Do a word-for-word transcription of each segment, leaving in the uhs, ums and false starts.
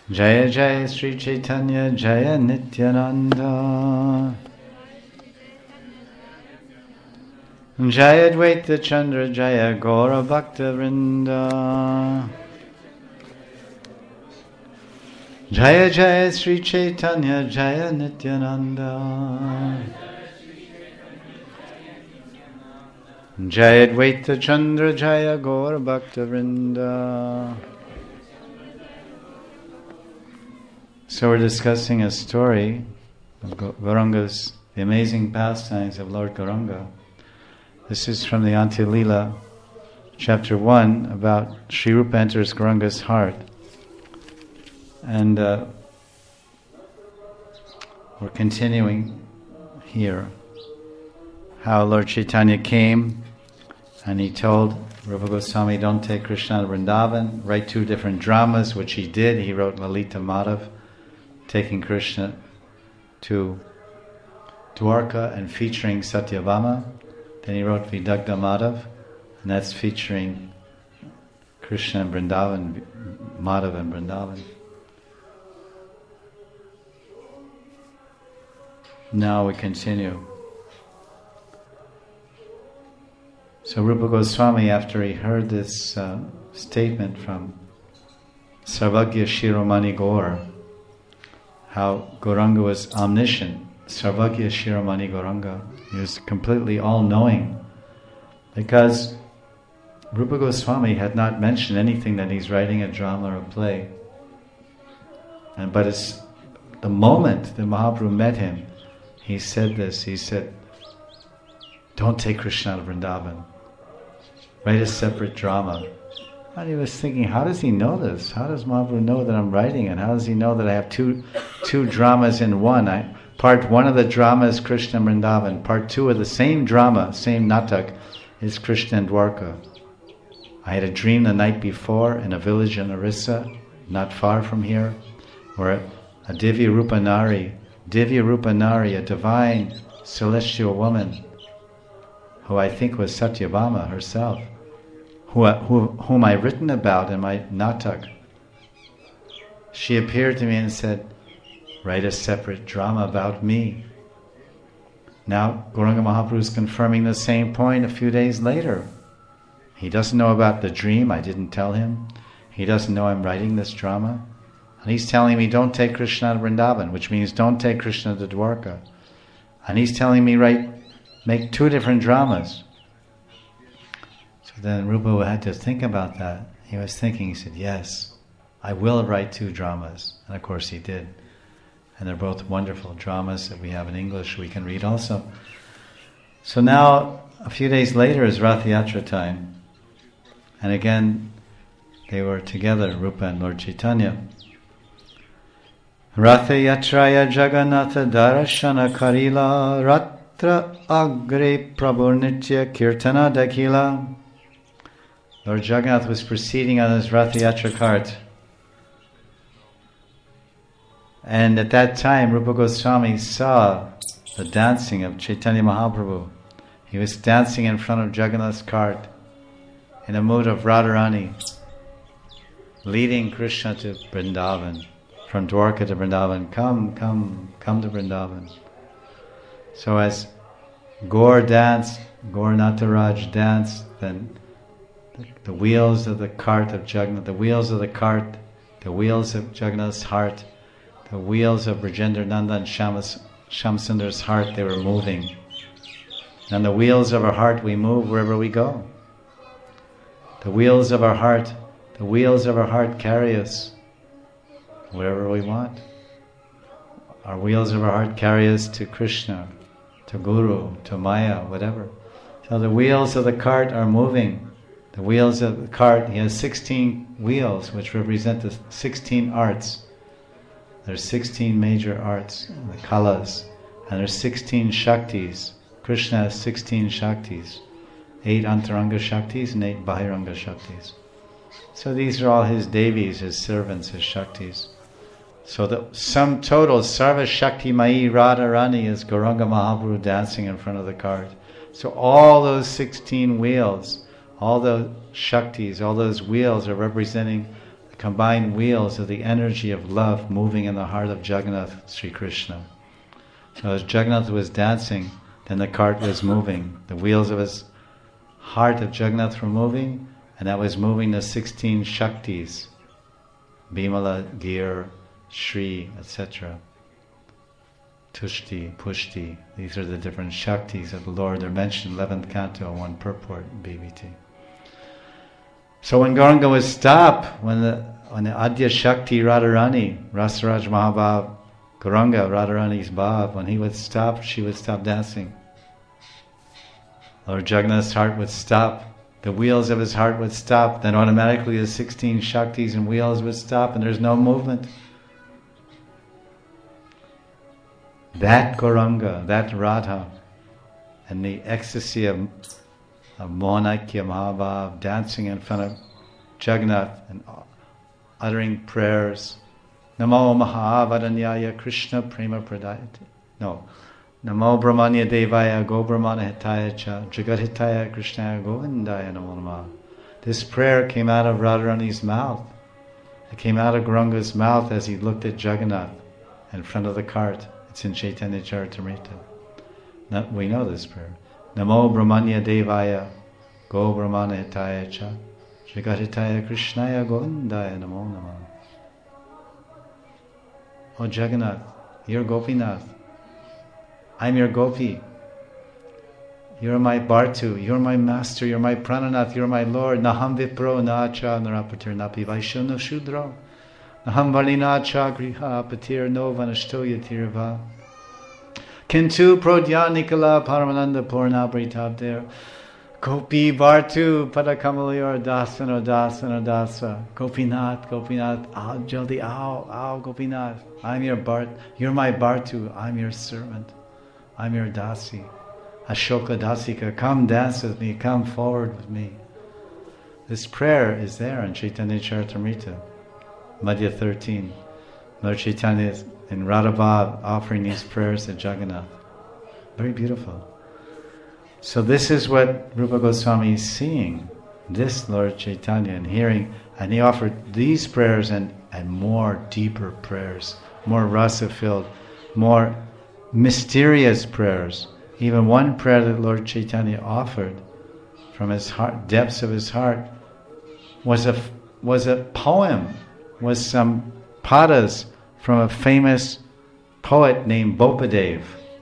Jaya Jaya Sri Chaitanya Jaya Nityananda Jaya Dvaita Chandra Jaya Gaura Bhakta Vrinda Jaya Jaya Sri Chaitanya Jaya Nityananda Jaya Dvaita Chandra Jaya Gaura Bhakta Vrinda. So we're discussing a story of Gauranga's, the amazing pastimes of Lord Gauranga. This is from the Antya Lila, chapter one, about Sri Rupa enters Gauranga's heart. And uh, we're continuing here how Lord Chaitanya came and he told Rupa Goswami, don't take Krishna to Vrindavan, write two different dramas, which he did. He wrote Lalita Madhav, taking Krishna to Dwarka and featuring Satyabhama. Then he wrote Vidagdha Madhav, and that's featuring Krishna and Vrindavan, Madhav and Vrindavan. Now we continue. So Rupa Goswami, after he heard this uh, statement from Sarvagya Shiromani Gaur, how Gauranga was omniscient, Sarvagya Shiromani Gauranga, he was completely all-knowing, because Rupa Goswami had not mentioned anything that he's writing a drama or a play. And but it's the moment that Mahaprabhu met him, he said this, he said, don't take Krishna to Vrindavan. Write a separate drama. And he was thinking, how does he know this? How does Mahaprabhu know that I'm writing it? How does he know that I have two two dramas in one? I, part one of the drama is Krishna and Vrindavan. Part two of the same drama, same natak, is Krishna and Dwarka. I had a dream the night before in a village in Orissa, not far from here, where a Divya Rupa Nari, Divya Rupa Nari, a divine celestial woman, who I think was Satyabhama herself, who, who, whom I written about in my natak. She appeared to me and said, write a separate drama about me. Now Gauranga Mahaprabhu is confirming the same point a few days later. He doesn't know about the dream, I didn't tell him. He doesn't know I'm writing this drama. And he's telling me, don't take Krishna to Vrindavan, which means don't take Krishna to Dwarka. And he's telling me, write, make two different dramas. So then Rupa had to think about that. He was thinking, he said, yes, I will write two dramas. And of course he did. And they're both wonderful dramas that we have in English we can read also. So now, a few days later is Rath Yatra time. And again, they were together, Rupa and Lord Chaitanya. Ratha Yatraya Jagannatha Darashana Karila Ratra Agre Prabhu Nitya Kirtana Dakila. Lord Jagannath was proceeding on his Ratha Yatra cart. And at that time, Rupa Goswami saw the dancing of Chaitanya Mahaprabhu. He was dancing in front of Jagannath's cart in a mood of Radharani, leading Krishna to Vrindavan. From Dwarka to Vrindavan, come, come, come to Vrindavan. So as Gaur danced, Gaur Nataraj danced, then the, the wheels of the cart of Jagannath, the wheels of the cart, the wheels of Jagannath's heart, the wheels of Brajendra Nanda and Shamas, Shamsundar's heart, they were moving. And the wheels of our heart, we move wherever we go. The wheels of our heart, the wheels of our heart carry us wherever we want. Our wheels of our heart carry us to Krishna, to Guru, to Maya, whatever. So the wheels of the cart are moving. The wheels of the cart, he has sixteen wheels which represent the sixteen arts. There's sixteen major arts, the kalas, and there's sixteen shaktis. Krishna has sixteen shaktis. Eight antaranga shaktis and eight bahiranga shaktis. So these are all his devis, his servants, his shaktis. So the sum total, Sarva Shakti Mai Radharani, is Gauranga Mahaprabhu dancing in front of the cart. So all those sixteen wheels, all those Shaktis, all those wheels are representing the combined wheels of the energy of love moving in the heart of Jagannath Sri Krishna. So as Jagannath was dancing, then the cart was moving. The wheels of his heart of Jagannath were moving, and that was moving the sixteen Shaktis, Bimala, Gir, Shri, et cetera. Tushti, Pushti, these are the different Shaktis of the Lord. They're mentioned in eleventh canto, one purport in B B T. So when Gauranga was stopped, when the when the Adya Shakti Radharani, Rasaraj Mahabhav, Gauranga, Radharani's Bhav, when he would stop, she would stop dancing. Lord Jagannath's heart would stop. The wheels of his heart would stop. Then automatically the sixteen Shaktis and wheels would stop, and there's no movement. That Gauranga, that Radha, and the ecstasy of, of Mohanakya Mahabhav, dancing in front of Jagannath and uttering prayers. Namo Mahavadanyaya Krishna Prema Pradayate. No. Namo Brahmanya Devaya Go Brahmana Hitaya Cha Jagat Hitaya Krishnaya Govindaya Namo Namaha. This prayer came out of Radharani's mouth. It came out of Gauranga's mouth as he looked at Jagannath in front of the cart. It's in Chaitanya Charitamrita. Now, we know this prayer. Namo Brahmanya Devaya Go Brahmana Hitaya Cha Jagat Hitaya Krishnaya Govindaya Namo Namaha. Oh Jagannath, you're Gopinath. I'm your Gopi. You're my Bhartu. You're my master. You're my Prananath. You're my Lord. Naham Vipro Nacha Narapatir Napi Vaishno Shudro. Naham Valinacha Griha Patir No Vanashtoya Tirva. Kintu Prodya Nikala Paramananda Purna Britabder. Gopi Bhartu Padakamalayar Dasana Dasana Dasa. Gopinath, Gopinath, Aao Jaldi, Aao, Aao Gopinath. I'm your Bhart, you're my Bhartu, I'm your servant. I'm your Dasi. Ashoka Dasika, come dance with me, come forward with me. This prayer is there in Chaitanya Charitamrita, Madhya thirteen. Lord Chaitanya is in Radhabhav offering these prayers to Jagannath. Very beautiful. So this is what Rupa Goswami is seeing, this Lord Chaitanya, and hearing, and he offered these prayers and, and more deeper prayers, more rasa-filled, more mysterious prayers. Even one prayer that Lord Chaitanya offered from his heart, depths of his heart, was a was a poem, was some padas from a famous poet named Bopadev.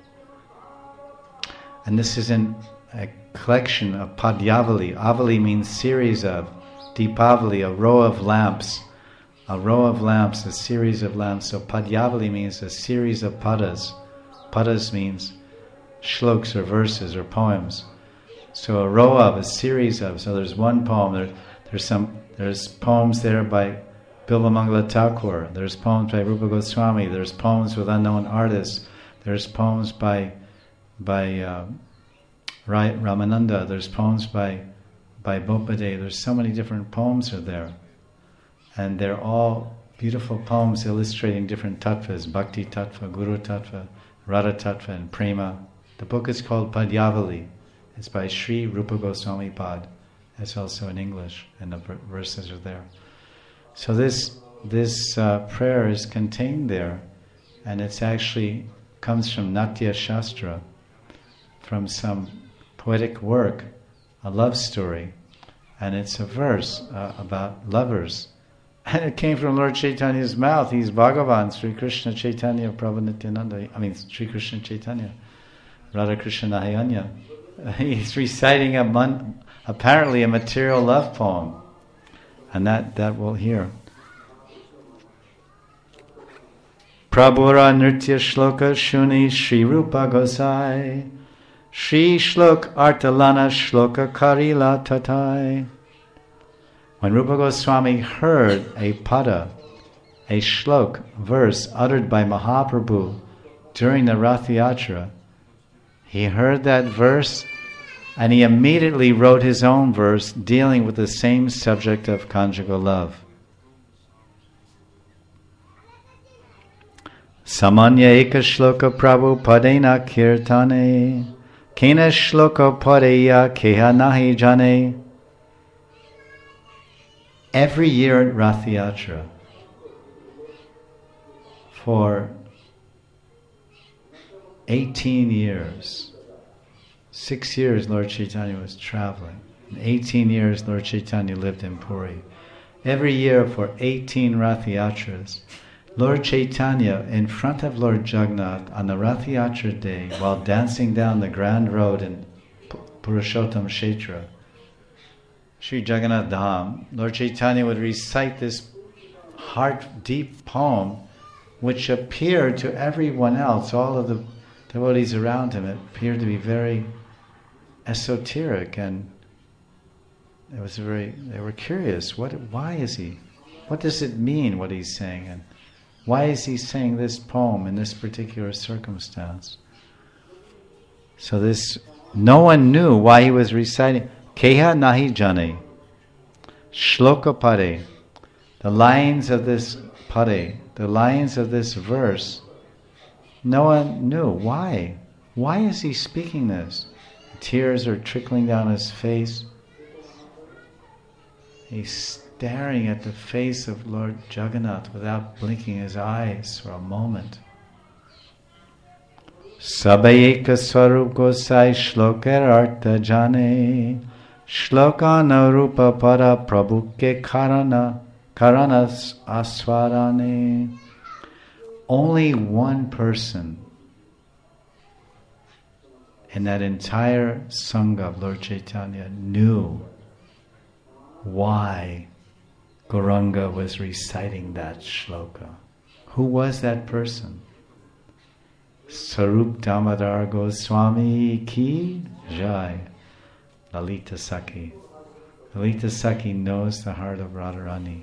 And this is in a collection of Padyavali. Avali means series of. Deepavali, a row of lamps. A row of lamps, a series of lamps. So Padyavali means a series of padas. Padas means shloks or verses or poems. So a row of, a series of. So there's one poem. There, there's some. There's poems there by Bilvamangala Thakur. There's poems by Rupa Goswami. There's poems with unknown artists. There's poems by by uh, Ramananda. There's poems by by Bopadev. There's so many different poems are there, and they're all beautiful poems illustrating different tattvas: Bhakti tattva, Guru tattva, Radha tattva, and Prema. The book is called Padyavali. It's by Sri Rupa Goswami Pad. It's also in English, and the verses are there. So this this uh, prayer is contained there, and it's actually comes from Natya Shastra, from some poetic work, a love story, and it's a verse uh, about lovers. And it came from Lord Chaitanya's mouth. He's Bhagavan, Sri Krishna Chaitanya Prabhu Nityananda. I mean, Sri Krishna Chaitanya, Radha Krishna Nahayanya. He's reciting a mon- apparently a material love poem, and that, that we'll hear. Prabhura Nritya Shloka Shuni Shri Rupa Gosai Shri Shlok Artalana Shloka Karila Tatai. When Rupa Goswami heard a pada, a shlok, verse uttered by Mahaprabhu during the Rath Yatra, he heard that verse and he immediately wrote his own verse dealing with the same subject of conjugal love. Samanya eka shloka prabhu padena kirtane kena shloka padeya keha nahi jane. every year at Rath Yatra, for eighteen years, six years Lord Chaitanya was traveling. In eighteen years Lord Chaitanya lived in Puri. Every year for eighteen Rath Yatras, Lord Chaitanya in front of Lord Jagannath on the Rath Yatra day, while dancing down the Grand Road in Purushottam Kshetra, Sri Jagannath Dham, Lord Chaitanya would recite this heart-deep poem which appeared to everyone else, all of the devotees around him, it appeared to be very esoteric, and it was very, they were curious, what, why is he, what does it mean what he's saying, and why is he saying this poem in this particular circumstance? So this, no one knew why he was reciting. Keha nahi jane, shloka pare, the lines of this pare, the lines of this verse, no one knew why. Why is he speaking this? Tears are trickling down his face. He's staring at the face of Lord Jagannath without blinking his eyes for a moment. Sabayeka Swarup Gosai Shlokar Artha Jane Shlokana Rupa Para Prabhuke Karana Karanas Aswarane. Only one person in that entire Sangha of Lord Chaitanya knew why Gauranga was reciting that shloka. Who was that person? Sarup Damodar Goswami ki jai. Lalita Sakhi. Lalita Sakhi knows the heart of Radharani.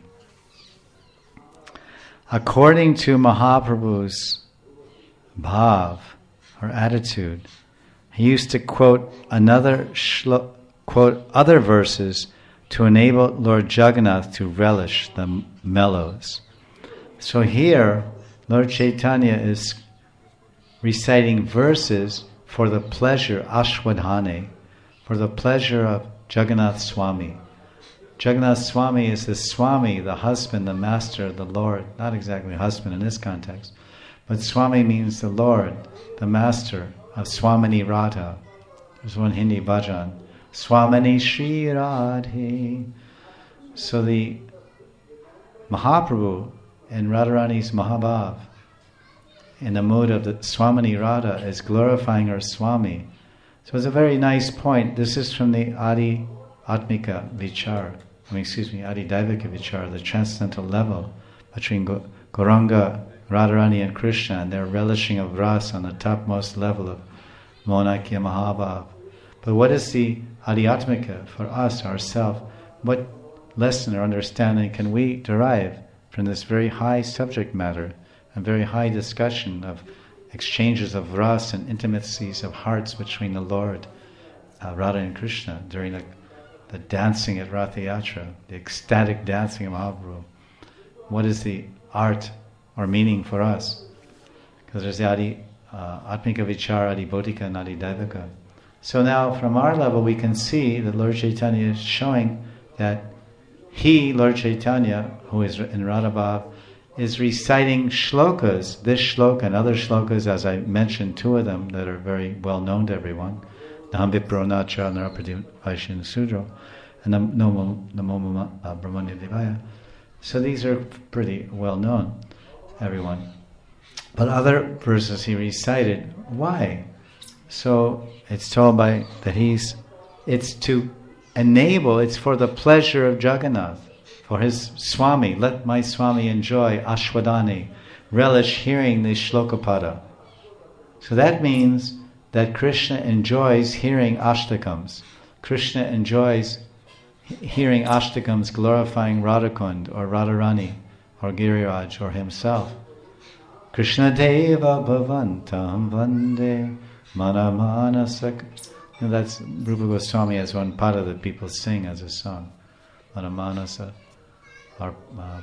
According to Mahaprabhu's bhav, or attitude, he used to quote another shlo- quote other verses to enable Lord Jagannath to relish the mellows. So here, Lord Chaitanya is reciting verses for the pleasure, Ashwadhane, for the pleasure of Jagannath Swami. Jagannath Swami is the Swami, the husband, the master, the Lord. Not exactly husband in this context, but Swami means the Lord, the master of Swamini Radha. There's one Hindi bhajan, Swamini Shri Radhe. So the Mahaprabhu in Radharani's Mahabhav, in the mood of the Swamini Radha, is glorifying her Swami. So it's a very nice point. This is from the Adi Atmika Vichar, I mean, excuse me, Adi Daivika Vichar, the transcendental level between Go- Gauranga, Radharani and Krishna, and their relishing of rasa on the topmost level of Monakya Mahabhav. But what is the Adhyatmika for us, ourselves? What lesson or understanding can we derive from this very high subject matter and very high discussion of exchanges of ras and intimacies of hearts between the Lord, uh, Radha and Krishna during the, the dancing at Rath Yatra, the ecstatic dancing of Mahaprabhu? What is the art or meaning for us? Because there's the Adi uh, Atmika Vichara, Adi Bodhika and Adi Daivika. So now from our level we can see that Lord Chaitanya is showing that he, Lord Chaitanya, who is in Radhabhav, is reciting shlokas, this shloka and other shlokas, as I mentioned two of them that are very well known to everyone, Naham Vipro Nacha Narapati Vaishyan Sudro, and Namo Brahmanya Devaya. So these are pretty well known, everyone. But other verses he recited, why? So it's told by that he's, it's to enable, it's for the pleasure of Jagannath, for his Swami. Let my Swami enjoy Ashwadani, relish hearing the Shlokapada. So that means that Krishna enjoys hearing Ashtakams. Krishna enjoys hearing Ashtakams glorifying Radhakund or Radharani or Giriraj or himself. Krishna Deva Bhavantam Vande Manamanasak. And that's Rupa Goswami has one pada that people sing as a song. Manamanasa Pada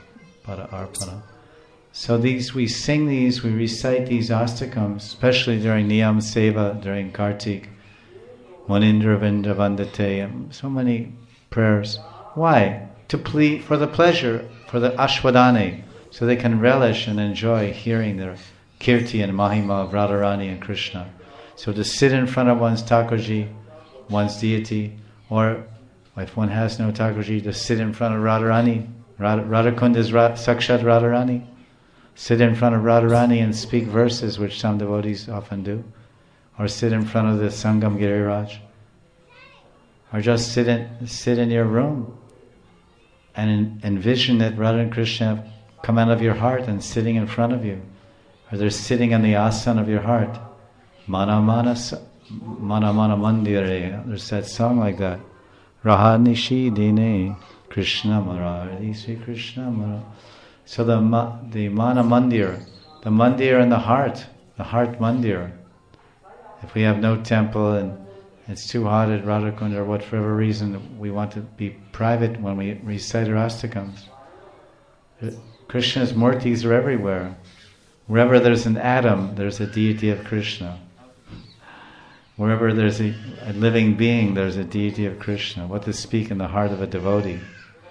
Arpana. So these, we sing these, we recite these astakams, especially during Niyam Seva, during Kartik, Munindra Vindra Vandate, and so many prayers. Why? to plead for the pleasure, for the ashwadani, so they can relish and enjoy hearing their kirti and mahima of Radharani and Krishna. So to sit in front of one's Thakurji, one's deity, or if one has no Thakurji, to sit in front of Radharani. Radha, Radhakund is Ra, Sakshat Radharani. Sit in front of Radharani and speak verses, which some devotees often do. Or sit in front of the Sangam Giriraj. Or just sit in, sit in your room and envision that Radha and Krishna come out of your heart and sitting in front of you. Or they're sitting in the asana of your heart. Mana mana mana mana mandire. There's that song like that. Rahanishi dine Krishna Marari Sri Krishna Mara. So the the mana mandir, the mandir in the heart, the heart mandir. If we have no temple and it's too hot at Radhakund or whatever reason we want to be private when we recite our astakams. Krishna's murtis are everywhere. Wherever there's an atom, there's a deity of Krishna. Wherever there's a, a living being, there's a deity of Krishna. What to speak in the heart of a devotee.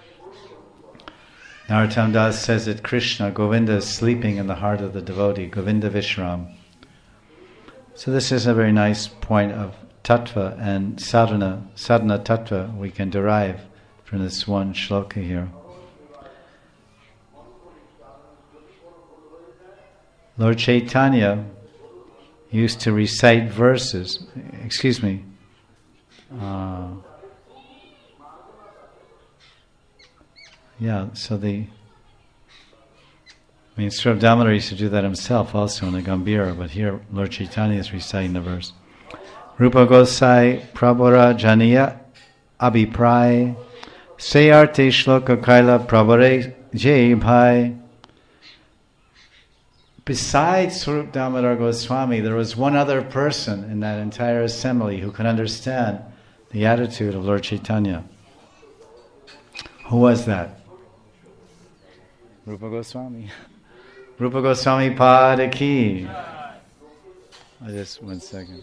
Narottam Das says that Krishna, Govinda, is sleeping in the heart of the devotee, Govinda Vishram. So this is a very nice point of tattva and sadhana, sadhana tattva we can derive from this one shloka here. Lord Chaitanya used to recite verses, excuse me, uh, yeah, so the, I mean, Sri Damodar used to do that himself also in the Gambhira, but here Lord Chaitanya is reciting the verse. Rupa Gosai Prabhara Janiya Abhipray Seyarte Shloka Kaila Prabhare Jai Bhai. Besides Swarup Damodar Goswami, there was one other person in that entire assembly who could understand the attitude of Lord Chaitanya. Who was that? Rupa Goswami. Rupa Goswami Padaki. Oh, just one second.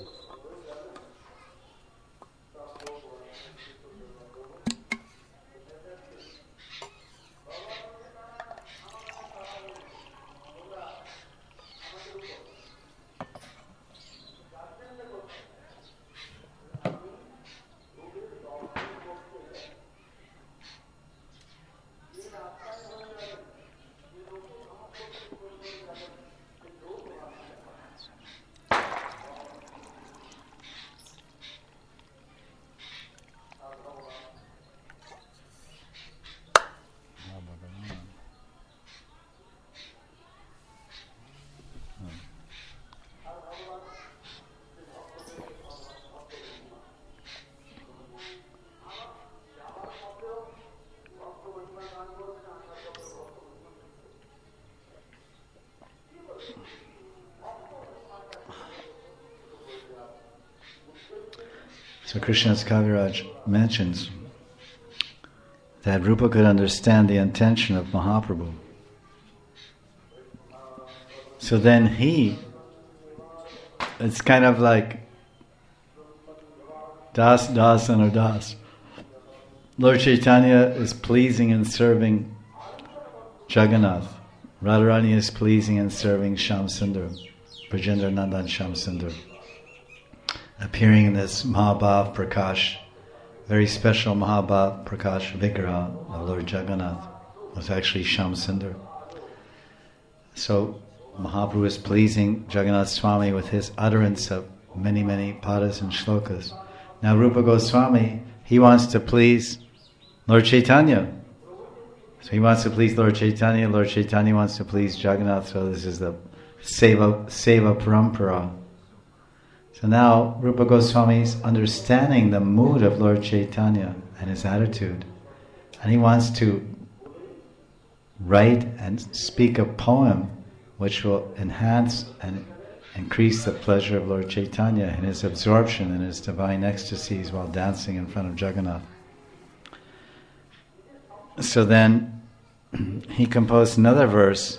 So Krishnadas Kaviraj mentions that Rupa could understand the intention of Mahaprabhu. So then he, it's kind of like Das, Das, and Das. Lord Chaitanya is pleasing and serving Jagannath. Radharani is pleasing and serving Shyamsundar, Brajendra Nandan Shyamsundar. Appearing in this Mahabhav Prakash, very special Mahabhav Prakash Vigraha of Lord Jagannath, was actually Shyamsundar. So Mahaprabhu is pleasing Jagannath Swami with his utterance of many, many padas and shlokas. Now Rupa Goswami, he wants to please Lord Chaitanya. So he wants to please Lord Chaitanya, Lord Chaitanya wants to please Jagannath, so this is the Seva, Seva Parampara. So now Rupa Goswami is understanding the mood of Lord Chaitanya and his attitude. And he wants to write and speak a poem which will enhance and increase the pleasure of Lord Chaitanya in his absorption in his divine ecstasies while dancing in front of Jagannath. So then he composed another verse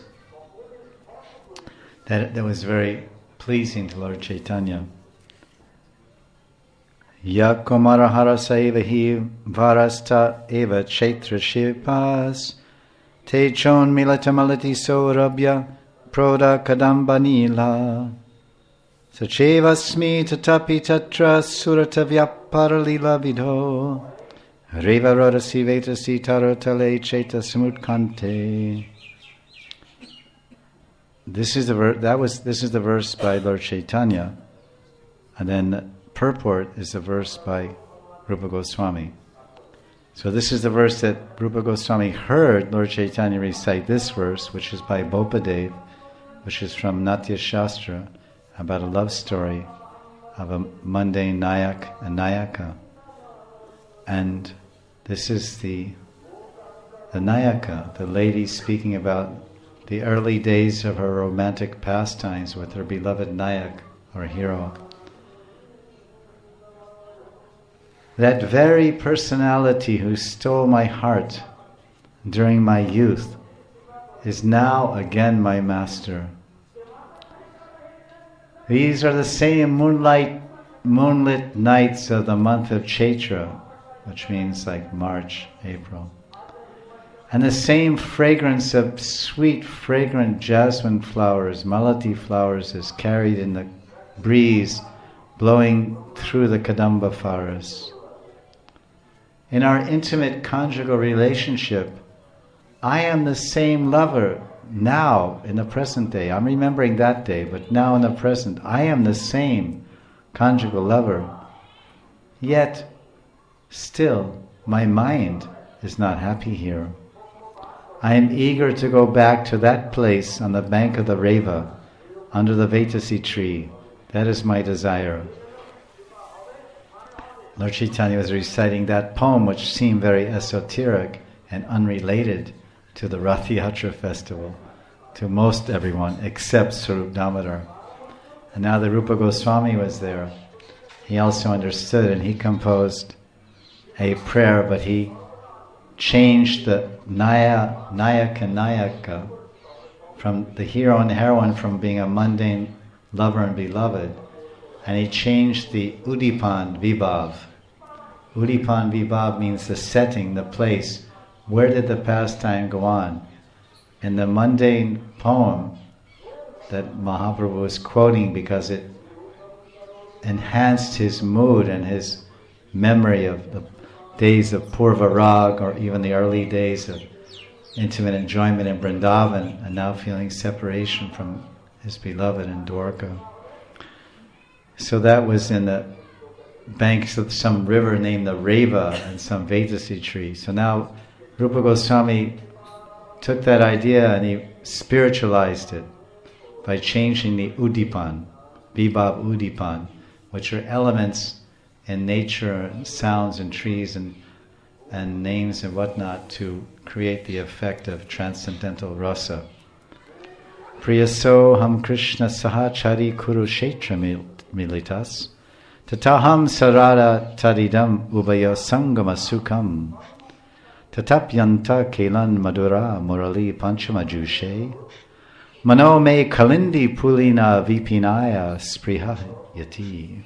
that, that was very pleasing to Lord Chaitanya. Yakumarahara saivahi varasta eva chaitra shipas te chon milatamalati saurabhya proda kadambanila sachevasmi tatapi tatra surata vyaparalila vidho reva rodasi vetasi tarotale cheta samutkante. This is the ver- that was this is the verse by Lord Chaitanya, and then purport is the verse by Rupa Goswami. So this is the verse that Rupa Goswami heard Lord Chaitanya recite this verse, which is by Bopadev, which is from Natya Shastra, about a love story of a mundane Nayak and Nayaka. And this is the the Nayaka, the lady speaking about the early days of her romantic pastimes with her beloved Nayak, or hero. That very personality who stole my heart during my youth is now again my master. These are the same moonlight, moonlit nights of the month of Chaitra, which means like March, April. And the same fragrance of sweet, fragrant jasmine flowers, malati flowers, is carried in the breeze blowing through the Kadamba forest. In our intimate conjugal relationship, I am the same lover now in the present day. I'm remembering that day, but now in the present, I am the same conjugal lover. Yet, still, my mind is not happy here. I am eager to go back to that place on the bank of the Reva, under the Vetasi tree. That is my desire. Lord Chaitanya was reciting that poem, which seemed very esoteric and unrelated to the Rath Yatra festival, to most everyone except Swarup Damodar. And now that Rupa Goswami was there, he also understood, and he composed a prayer, but he changed the Naya, Nayaka Nayaka, from the hero and heroine, from being a mundane lover and beloved, and he changed the Udipan Vibhav. Udipan Vibhav means the setting, the place. Where did the pastime go on? In the mundane poem that Mahaprabhu was quoting, because it enhanced his mood and his memory of the days of Purva Rag, or even the early days of intimate enjoyment in Vrindavan, and now feeling separation from his beloved in Dwarka. So that was in the banks of some river named the Reva and some Vetasi tree. So now Rupa Goswami took that idea and he spiritualized it by changing the Udipan, Vibhav Udipan, which are elements in nature, and sounds and trees and and names and whatnot, to create the effect of transcendental rasa. Priyaso ham Krishna sahachari Kurukshetra militas tataham sarada tadidam ubayo sangama sukham tatapyanta kelan madura murali panchamajushe mano me kalindi pulina vipinaya sprihayati.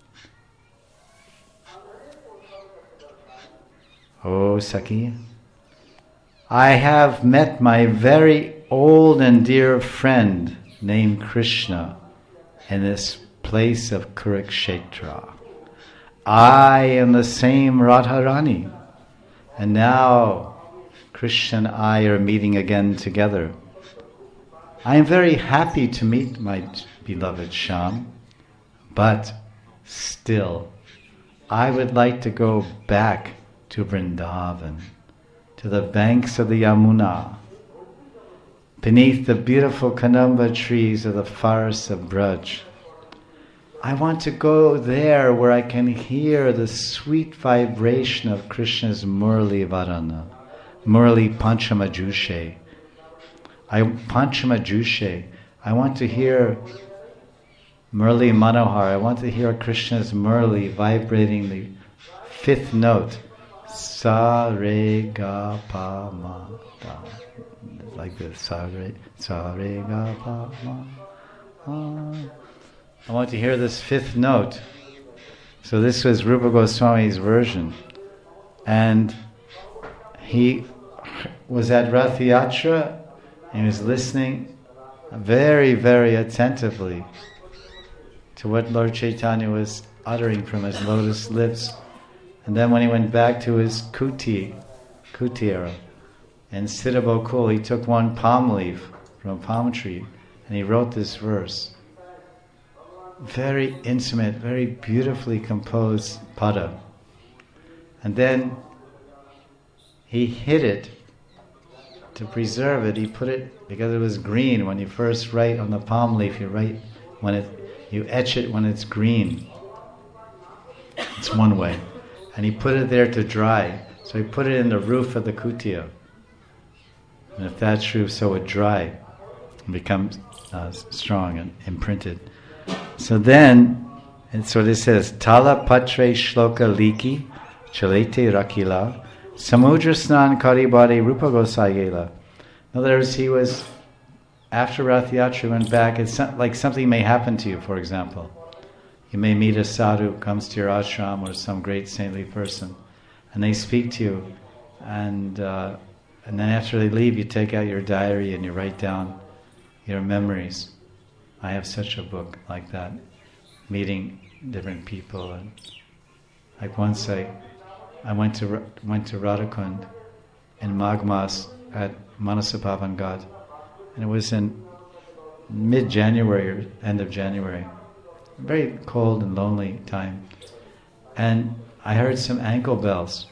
Oh, Saki, I have met my very old and dear friend named Krishna in this place of Kurukshetra. I am the same Radharani, and now Krishna and I are meeting again together. I am very happy to meet my beloved Shyam, but still, I would like to go back to Vrindavan, to the banks of the Yamuna, beneath the beautiful Kadamba trees of the forests of Braj. I want to go there where I can hear the sweet vibration of Krishna's Murli Varana, Murli Panchamajushe. I Panchamajushe. I want to hear Murli Manohar. I want to hear Krishna's Murli vibrating the fifth note. Sa re ga pa ma da, like this. Sa re sa re ga pa ma. Ah. I want to hear this fifth note So this was Rupa Goswami's version. And he was at Rath Yatra, and he was listening very, very attentively to what Lord Chaitanya was uttering from his lotus lips. And then when he went back to his kuti, kutira, in Siddhabokul, he took one palm leaf from a palm tree, and he wrote this verse. Very intimate, very beautifully composed pada. And then he hid it to preserve it. He put it, because it was green, when you first write on the palm leaf, you write when it, you etch it when it's green. It's one way. And he put it there to dry. So he put it in the roof of the kutia. And if that's true, so it would dry and become uh, strong and imprinted. So then, and so this says, Tala patre shloka liki chalete rakila samudra snan karibade rupa gosayela. In other words, he was, after Rath Yatra went back, it's like something may happen to you, for example. You may meet a sadhu who comes to your ashram or some great saintly person, and they speak to you, and uh, and then after they leave, you take out your diary and you write down your memories. I have such a book like that, meeting different people. And like once I, I went to went to Radhakund in Magh Mas at Manasabhavan Ghat, and it was in mid-January or end of January, very cold and lonely time, and I heard some ankle bells.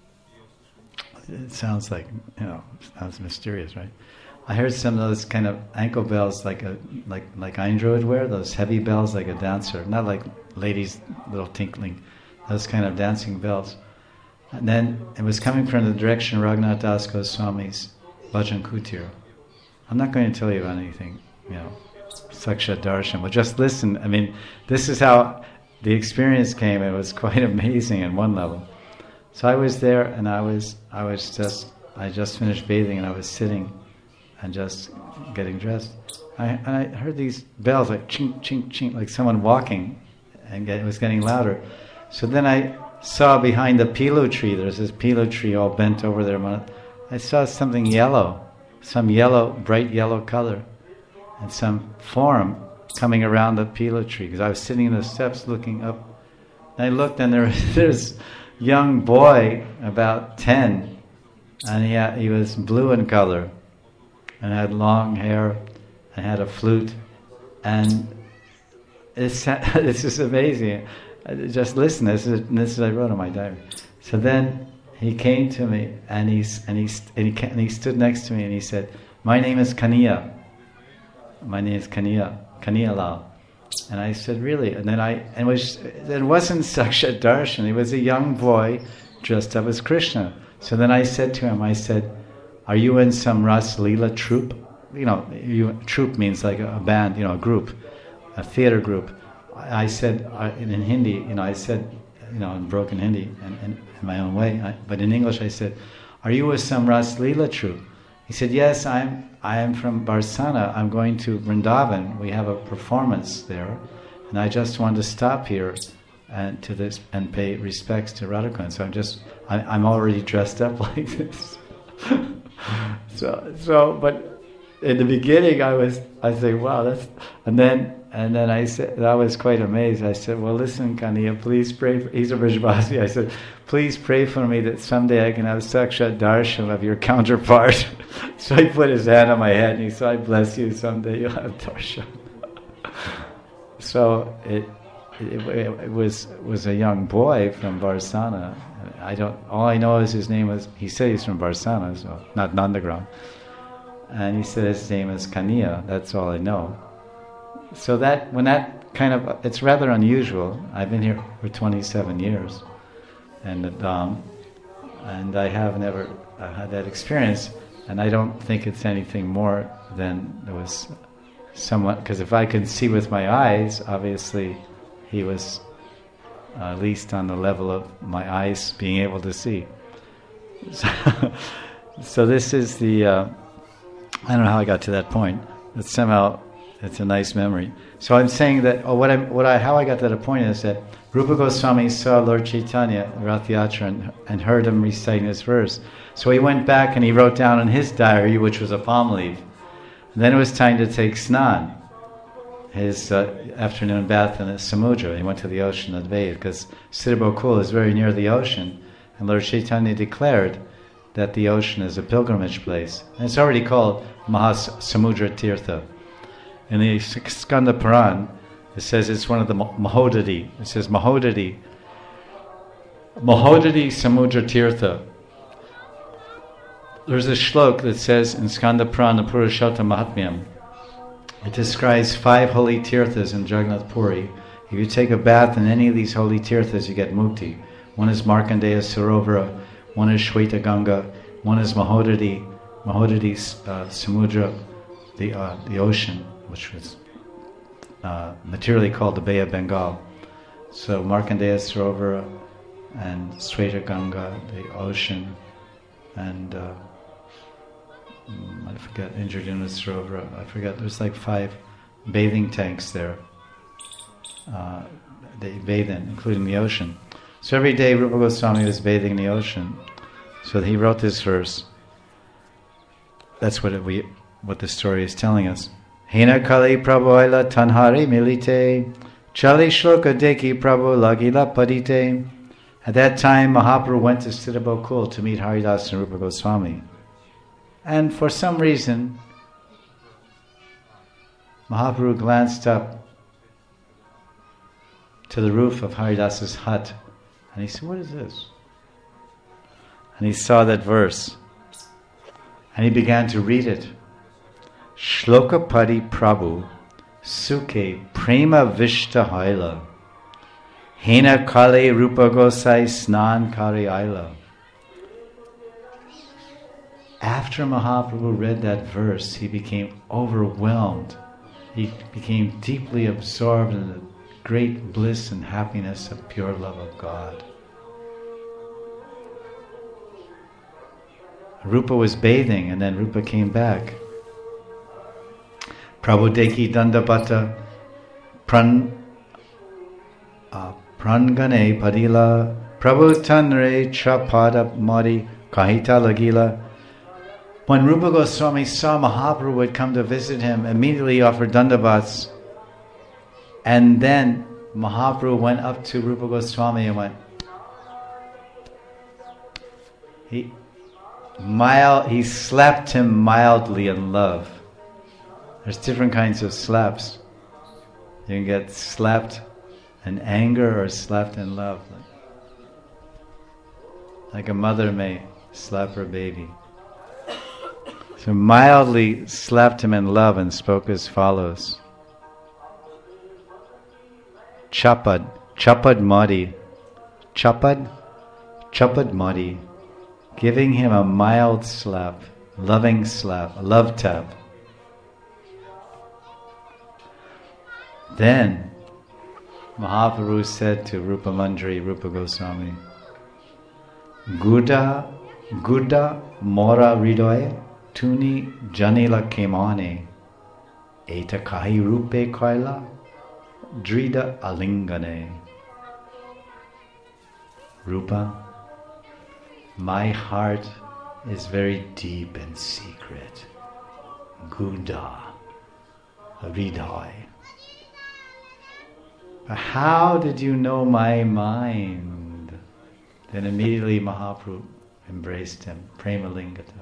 It sounds like, you know, sounds mysterious, right? I heard some of those kind of ankle bells, like a like like Indra would wear, those heavy bells like a dancer, not like ladies' little tinkling, those kind of dancing bells. And then it was coming from the direction of Raghunath Das Goswami's Bhajan Kutir. I'm not going to tell you anything, you know, Sakshat Darshan, but just listen. I mean, this is how the experience came. It was quite amazing on one level. So I was there, and I was I was just I just finished bathing, and I was sitting and just getting dressed. I, and I heard these bells like chink, chink, chink, like someone walking, and get, it was getting louder. So then I saw behind the pilu tree, there's this pilu tree all bent over there. I saw something yellow, some yellow, bright yellow color, and some form coming around the pilu tree, because I was sitting in the steps looking up. And I looked, and there was this young boy, about ten, and he, had, he was blue in color, and had long hair, and had a flute, and it's, this is amazing. Just listen, this is, this is what I wrote in my diary. So then he came to me, and, he's, and, he, and, he, and he stood next to me, and he said, "My name is Kaniya. My name is Kaniya, Kaniya Lal." And I said, "Really?" And then I, and it, was, it wasn't Sakshat Darshan, he was a young boy dressed up as Krishna. So then I said to him, I said, "Are you in some Ras Leela troupe?" You know, you, troupe means like a, a band, you know, a group, a theater group. I said, I, in Hindi, you know, I said, you know, in broken Hindi, and, and in my own way, I, but in English I said, "Are you with some Ras Leela troupe?" He said, "Yes, I'm I am from Barsana. I'm going to Vrindavan. We have a performance there, and I just wanted to stop here and to this and pay respects to Radhakund. So I'm just I, I'm already dressed up like this." so so, but in the beginning, I was I say, "Wow, that's," and then and then I said, I was quite amazed. I said, "Well, listen, Kaniya, please pray." For, he's a Vrajavasi. I said, "Please pray for me that someday I can have Sakshat Darshan of your counterpart." So he put his hand on my head and he said, "I bless you, someday you'll have darshan." So it, it it was was a young boy from Barsana. I don't. All I know is his name was. He said he's from Barsana, so not Nandagram. And he said his name is Kaniya. That's all I know. So that when that kind of, it's rather unusual. I've been here for twenty-seven years, and um, and I have never uh, had that experience. And I don't think it's anything more than there was someone, because if I could see with my eyes, obviously he was uh, at least on the level of my eyes being able to see. So, so this is the, uh, I don't know how I got to that point, but somehow It's a nice memory. So I'm saying that, oh, what I, what I, how I got to the point is that Rupa Goswami saw Lord Chaitanya, Rath Yatra, and, and heard him reciting this verse. So he went back and he wrote down in his diary, which was a palm leaf. And then it was time to take snan, his uh, afternoon bath in the Samudra. He went to the ocean and bathed, because Siddhabokul is very near the ocean. And Lord Chaitanya declared that the ocean is a pilgrimage place. And it's already called Mahas Samudra Tirtha. In the Skanda Puran, it says it's one of the Mahodadi. It says Mahodadi. Mahodadi Samudra Tirtha. There's a shlok that says in Skanda Puran, the Purushottam Mahatmyam, it describes five holy tirthas in Jagannath Puri. If you take a bath in any of these holy tirthas, you get mukti. One is Markandeya Sarovara, one is Shweta Ganga, one is Mahodadi, Mahodadi uh, Samudra, the uh, the ocean, which was uh, materially called the Bay of Bengal. So Markandeya Sarovara and Shweta Ganga, the ocean, and uh, I forget, Indradyumna Sarovara, I forget, there's like five bathing tanks there. Uh, they bathe in, including the ocean. So every day Rupa Goswami was bathing in the ocean. So he wrote this verse. That's what it, we, what the story is telling us. Hina kali prabhu aila tanhari milite, chali shloka deki prabhu lagila padite. At that time, Mahaprabhu went to Siddhabokul to meet Haridas and Rupa Goswami. And for some reason, Mahaprabhu glanced up to the roof of Haridas's hut, and he said, "What is this?" And he saw that verse, and he began to read it. Shloka Padi Prabhu Sukhe Prema Vishta Haila Hena Kale Rupa Gosai Snan Kari Aila. After Mahaprabhu read that verse, he became overwhelmed. He became deeply absorbed in the great bliss and happiness of pure love of God. Rupa was bathing, and then Rupa came back. Prabhu Deki Dandapata Pran uh, Prangane Padila Prabhu Tanre Chapada Madi Kahita Lagila. When Rupa Goswami saw Mahaprabhu would come to visit him, immediately offered dandavats. And then Mahaprabhu went up to Rupa Goswami and went, he mild, he slapped him mildly in love. There's different kinds of slaps. You can get slapped in anger or slapped in love. Like a mother may slap her baby. So mildly slapped him in love and spoke as follows. Chapad, chapad madi, chapad, chapad madi, giving him a mild slap, loving slap, a love tap. Then Mahaprabhu said to Rupa Manjari, Rupa Goswami, Guda, Guda mora ridoy, Tuni janila kemane, eta kahi rupe kaila, drida alingane. Rupa, my heart is very deep and secret. Guda, ridai. How did you know my mind? Then immediately Mahaprabhu embraced him, Prema Lingata.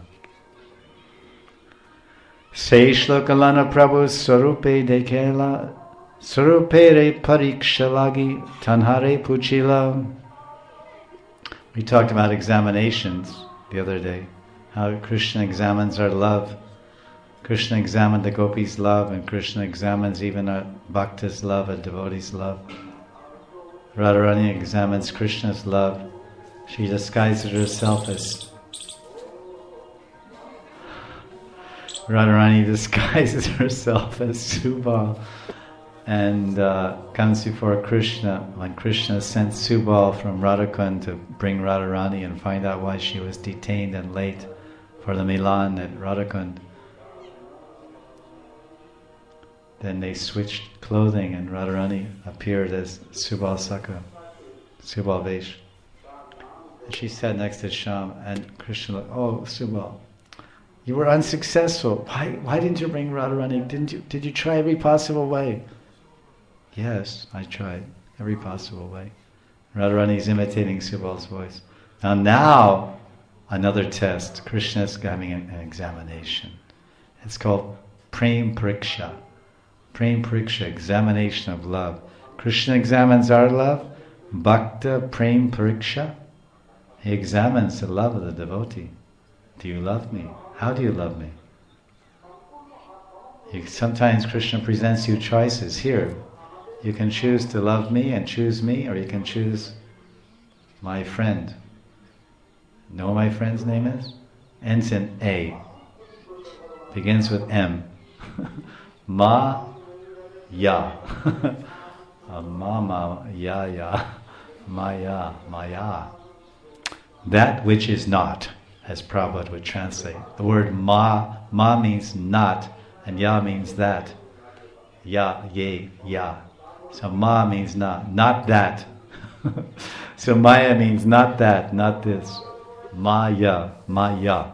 Se shlokalana Prabhu Swarupe dekela, Swarupere parikshalagi tanhare puchila. We talked about examinations the other day, how Krishna examines our love. Krishna examined the gopis' love, and Krishna examines even a bhakta's love, a devotee's love. Radharani examines Krishna's love. She disguises herself as Radharani disguises herself as Subal and uh, comes before Krishna. When Krishna sent Subal from Radhakund to bring Radharani and find out why she was detained and late for the Milan at Radhakund, then they switched clothing and Radharani appeared as Subal Sakha, Subal Vesh. And she sat next to Shyam and Krishna looked, oh Subal, you were unsuccessful. Why why didn't you bring Radharani? Didn't you did you try every possible way? Yes, I tried every possible way. Radharani is imitating Subal's voice. Now now another test. Krishna is having an examination. It's called Prem Pariksha. Prem Pariksha, examination of love. Krishna examines our love. Bhakta Prem Pariksha. He examines the love of the devotee. Do you love me? How do you love me? You, sometimes Krishna presents you choices. Here, you can choose to love me and choose me, or you can choose my friend. Know what my friend's name is? Ends in A. Begins with M. Ma Ya. uh, Mama Ya Ya. Maya Maya. That which is not, as Prabhupada would translate. The word ma, ma means not, and ya means that. Ya, ye, ya. So ma means not, not that. So maya means not that, not this. Maya, maya.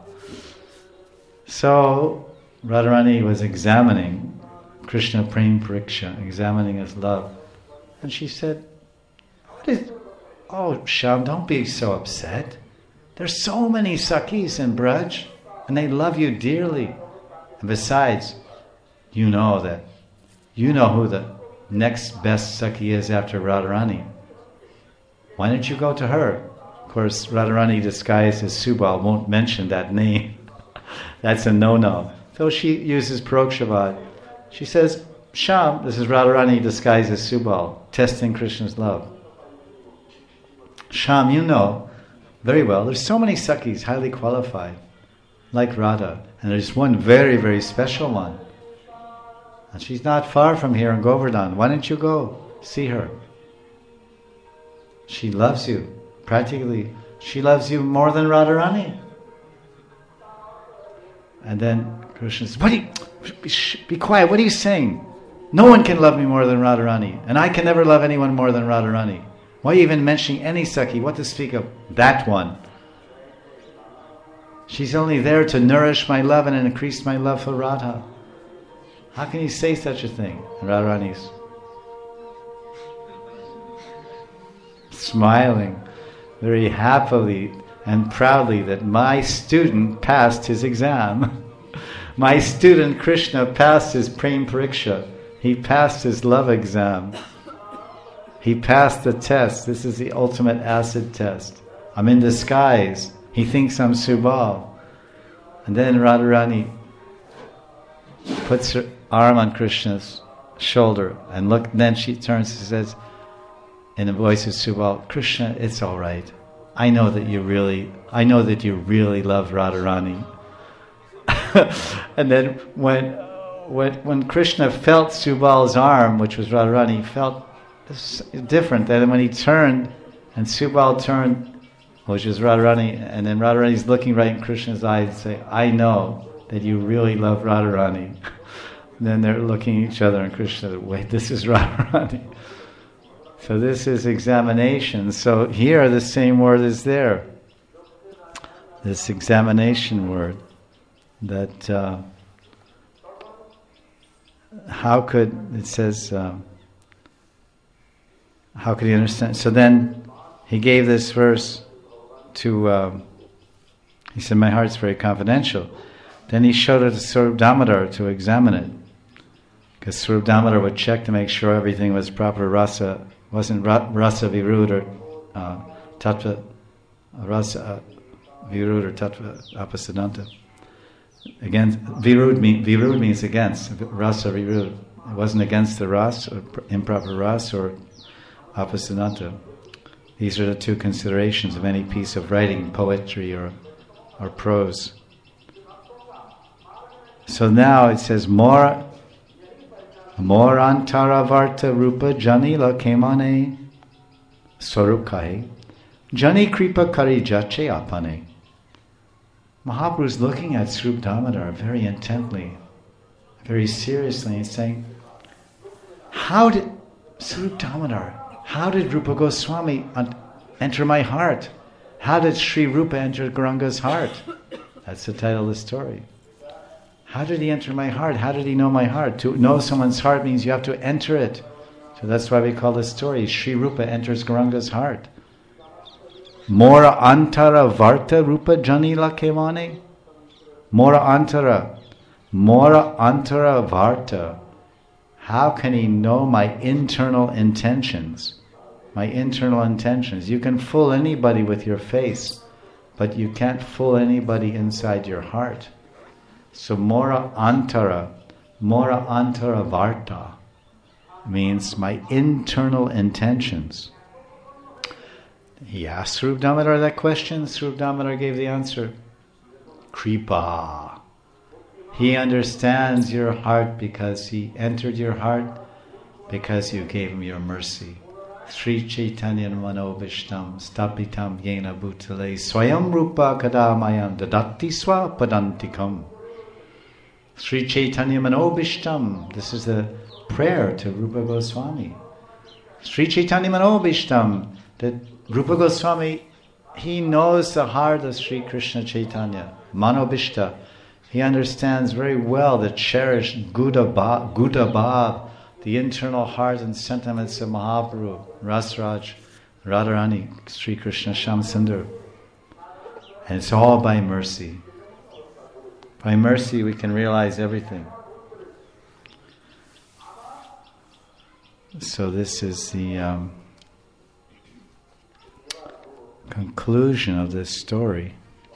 So Radharani was examining Krishna Prem Pariksha, examining his love. And she said, what is, oh Shyam, don't be so upset. There's so many Sakhis in Braj, and they love you dearly. And besides, you know that, you know who the next best Sakhi is after Radharani. Why don't you go to her? Of course, Radharani disguised as Subal won't mention that name. That's a no-no. So she uses Parokshavad. She says, Shyam, this is Radharani disguised as Subal, testing Krishna's love. Shyam, you know very well, there's so many Sakhis highly qualified, like Radha, and there's one very, very special one. And she's not far from here in Govardhan. Why don't you go see her? She loves you. Practically, she loves you more than Radharani. And then Krishna says, what do you, be, be quiet, what are you saying? No one can love me more than Radharani, and I can never love anyone more than Radharani. Why are you even mentioning any Sakhi? What to speak of that one? She's only there to nourish my love and increase my love for Radha. How can you say such a thing? And Radharani's smiling very happily and proudly that my student passed his exam. My student Krishna passed his Prem Pariksha. He passed his love exam. He passed the test. This is the ultimate acid test. I'm in disguise. He thinks I'm Subal. And then Radharani puts her arm on Krishna's shoulder and look. Then she turns and says, in a voice of Subal, Krishna, it's all right. I know that you really, I know that you really love Radharani. And then when, when when Krishna felt Subal's arm, which was Radharani, he felt different. Then when he turned, and Subal turned, which is Radharani, and then Radharani's looking right in Krishna's eyes and say, I know that you really love Radharani. And then they're looking at each other, and Krishna said, wait, this is Radharani. So this is examination. So here the same word is there. This examination word. That uh, how could, it says, uh, how could he understand? So then he gave this verse to, uh, he said, my heart's very confidential. Then he showed it to Swarup Damodar to examine it. Because Swarup Damodar would check to make sure everything was proper rasa, wasn't ra- rasa virud or uh, tattva, rasa uh, virud or tattva apasadanta. Against, virud, mean, virud means against, rasa virud. It wasn't against the ras, or improper ras, or apasadanta. These are the two considerations of any piece of writing, poetry or or prose. So now it says, Mor Mor antara varta rupa janila kemane swarukai jani kripa kari jache apane. Mahaprabhu is looking at Swarup Damodar very intently, very seriously, and saying, how did Swarup Damodar, how did Rupa Goswami un- enter my heart? How did Sri Rupa enter Gauranga's heart? That's the title of the story. How did he enter my heart? How did he know my heart? To know someone's heart means you have to enter it. So that's why we call this story Sri Rupa enters Gauranga's heart. Mora antara varta rupa janila kevane. Mora antara. Mora antara varta. How can he know my internal intentions? My internal intentions. You can fool anybody with your face, but you can't fool anybody inside your heart. So mora antara, mora antara varta means my internal intentions. He asked Swarup Damodar that question. Swarup Damodar gave the answer. Kripa. He understands your heart because he entered your heart because you gave him your mercy. Sri Chaitanya Manobishtam Stapitam Yena Bhutale Swayam Rupa Kadamayam Dadati Swa Padantikam. Sri Chaitanya Manobishtam. This is a prayer to Rupa Goswami. Sri Chaitanya Manobishtam. That Rupa Goswami, he knows the heart of Sri Krishna Chaitanya. Manobishta. He understands very well the cherished Gauda Bhav, the internal heart and sentiments of Mahaprabhu, Rasraj, Radharani, Sri Krishna Shamsundar. And it's all by mercy. By mercy we can realize everything. So this is the um, conclusion of this story.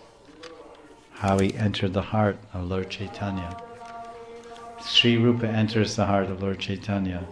How he entered the heart of Lord Chaitanya. Sri Rupa enters the heart of Lord Chaitanya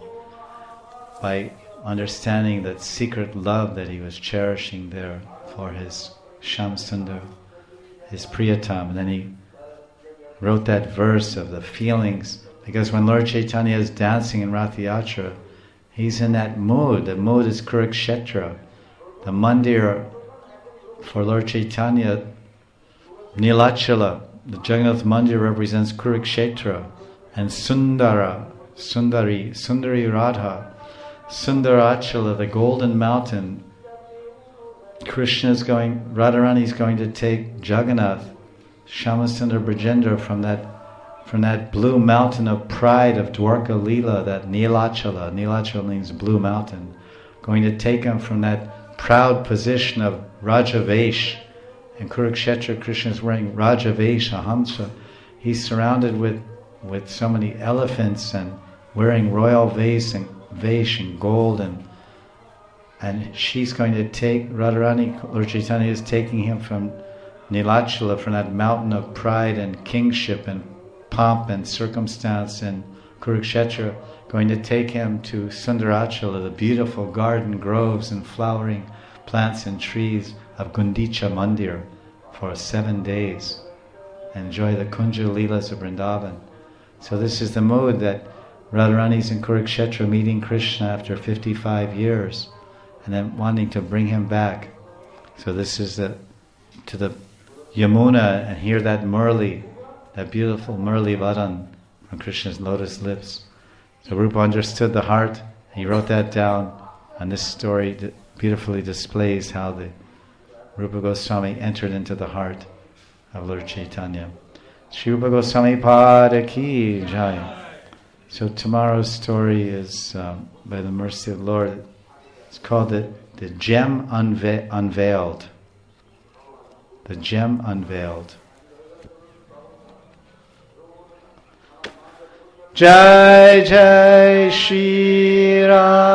by understanding that secret love that he was cherishing there for his Shamsundar, his Priyatam. And then he wrote that verse of the feelings, because when Lord Chaitanya is dancing in Rath Yatra, he's in that mood. The mood is Kurukshetra. The mandir for Lord Chaitanya, Nilachala, the Jagannath Mandir represents Kurukshetra, and Sundara, Sundari, Sundari Radha, Sundarachala, the golden mountain. Krishna is going, Radharani is going to take Jagannath, Shyamsundar Brajendra from that, from that blue mountain of pride of Dwarka Leela, that Nilachala, Nilachala means blue mountain, going to take him from that proud position of Rajavesh. In Kurukshetra, Krishna is wearing Rajavesh, Ahamsa. He's surrounded with, with so many elephants and wearing royal vase and vesh and gold, and and she's going to take Radharani. Lord Chaitanya is taking him from Nilachala, from that mountain of pride and kingship and pomp and circumstance in Kurukshetra, going to take him to Sundarachala, the beautiful garden groves and flowering plants and trees of Gundicha Mandir for seven days. Enjoy the Kunja Leelas of Vrindavan. So this is the mood that Radharani is in Kurukshetra meeting Krishna after fifty-five years and then wanting to bring him back. So this is the to the Yamuna and hear that Murli, that beautiful Murli Vadan from Krishna's lotus lips. So Rupa understood the heart. He wrote that down, and this story beautifully displays how the Rupa Goswami entered into the heart of Lord Chaitanya. Shri Rupa Goswami Pada Ki Jai. So tomorrow's story is, um, by the mercy of the Lord, it's called the, the Gem Unve- Unveiled. The Gem Unveiled. Jai Jai Shri Ram.